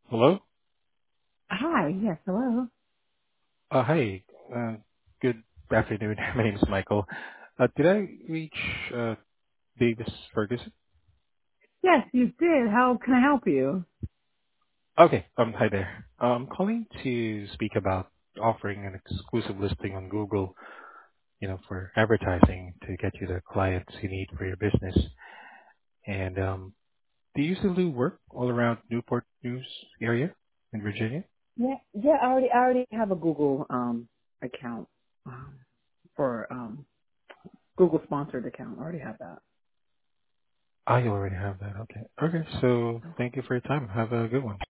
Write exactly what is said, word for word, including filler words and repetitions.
Hello? Hi, yes, hello. Uh, Hi. Uh Good afternoon. My name is Michael. Uh Did I reach uh Davis Ferguson? Yes, you did. How can I help you? Okay. Um. Hi there. Uh, I'm calling to speak about offering an exclusive listing on Google, you know, for advertising to get you the clients you need for your business. And um Do you still do work all around Newport News area in Virginia? Yeah, yeah, I already, I already have a Google um account um, for um Google sponsored account. I already have that. I already have that. Okay. Okay. So Thank you for your time. Have a good one.